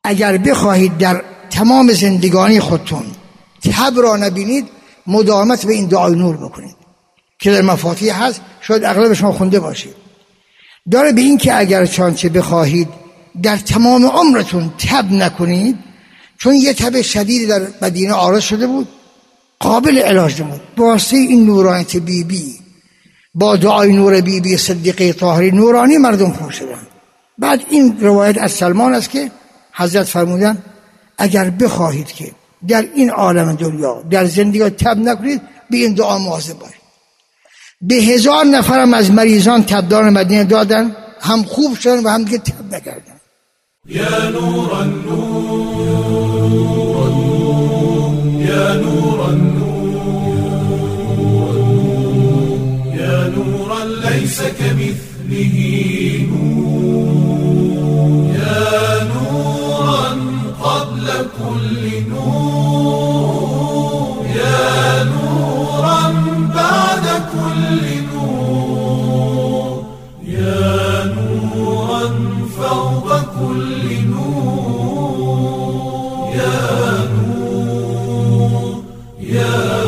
اگر بخواهید در تمام زندگانی خودتون تب را نبینید، مداومت به این دعای نور بکنید که در مفاتیح هست، شاید اغلب شما خونده باشید. داره به این که اگر چانچه بخواهید در تمام عمرتون تب نکنید، چون یه تب شدید در مدینه عارض شده بود، قابل علاج نبود. واسه این نورانیت بی با دعای نور بی صدیقه طاهره نورانی مردم خوب شدن. بعد این روایت از سلمان است که حضرت فرمودن اگر بخواهید که در این عالم دنیا در زندگی تب نکنید، به این دعا مواظب باشید. به 1000 نفرم از مریضان تبدار مدینه دادن، هم خوب شدن و هم دیگه تب نکردن. یا نور النور، یا نور النور، یا نورا لیس کمثله نور، یا نورا قبل كل نور، یا نورا بعد كل نور، یا نورا فوق كل نور، یا نور، یا